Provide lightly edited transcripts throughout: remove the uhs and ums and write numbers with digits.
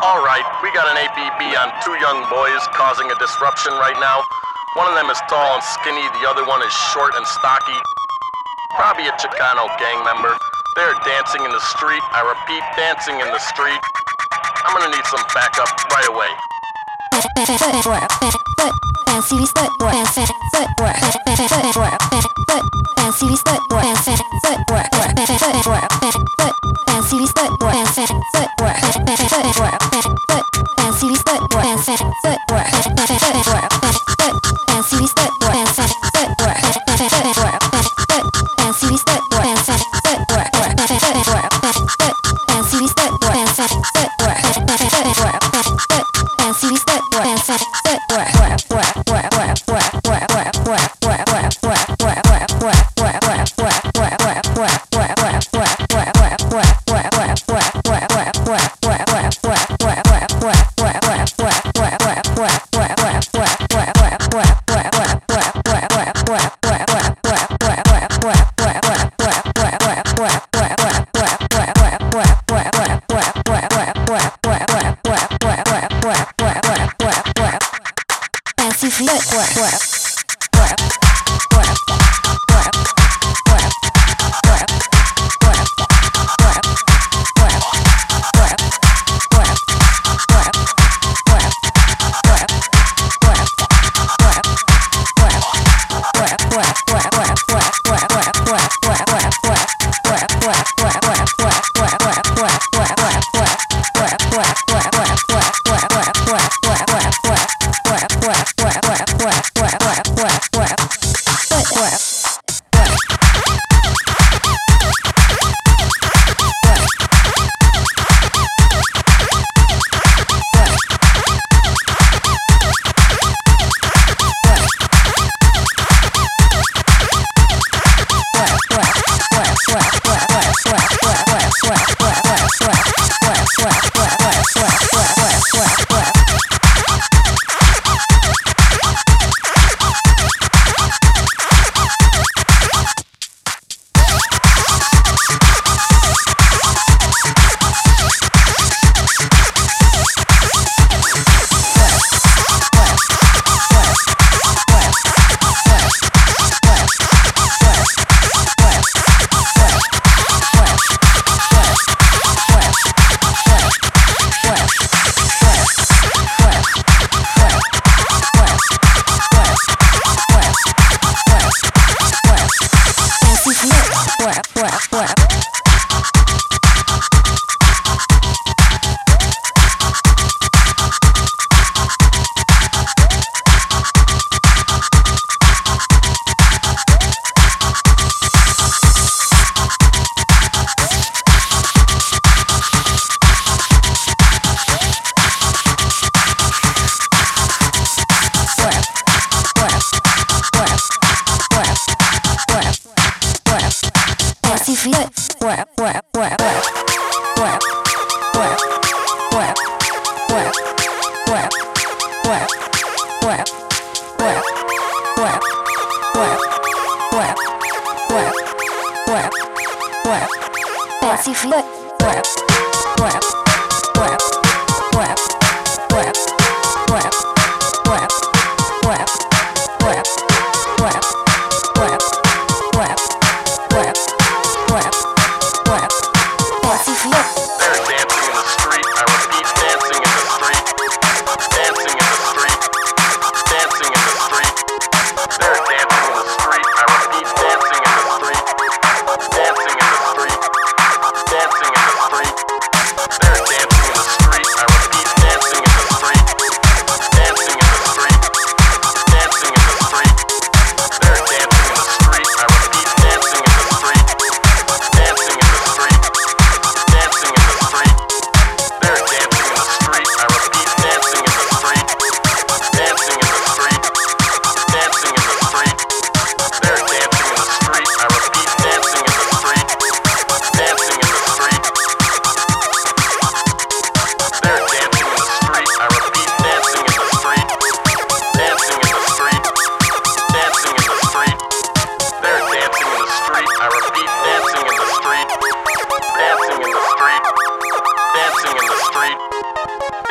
Alright, we got an APB on two young boys causing a disruption right now. One of them is tall and skinny, the other one is short and stocky. Probably a Chicano gang member. They're dancing in the street. I repeat, dancing in the street. I'm gonna need some backup right away.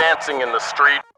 dancing in the street.